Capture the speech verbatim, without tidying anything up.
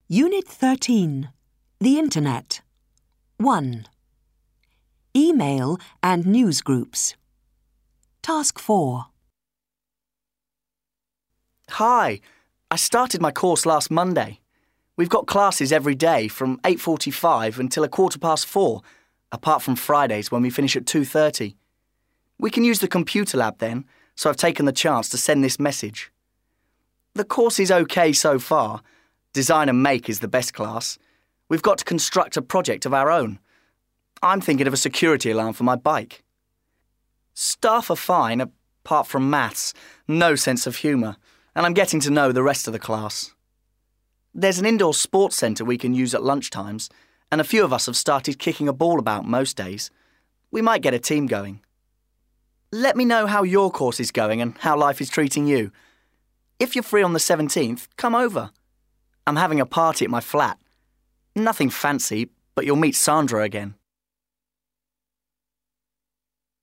Unit thirteen. The Internet. one. Email and news groups. Task four. Hi, I started my course last Monday. We've got classes every day from eight forty-five until a quarter past four, apart from Fridays when we finish at two thirty. We can use the computer lab then, so I've taken the chance to send this message. The course is okay so far. Design and make is the best class. We've got to construct a project of our own. I'm thinking of a security alarm for my bike. Staff are fine, apart from maths, no sense of humour, and I'm getting to know the rest of the class. There's an indoor sports centre we can use at lunchtimes, and a few of us have started kicking a ball about most days. We might get a team going. Let me know how your course is going and how life is treating you. If you're free on the seventeenth, come over. I'm having a party at my flat. Nothing fancy, but you'll meet Sandra again.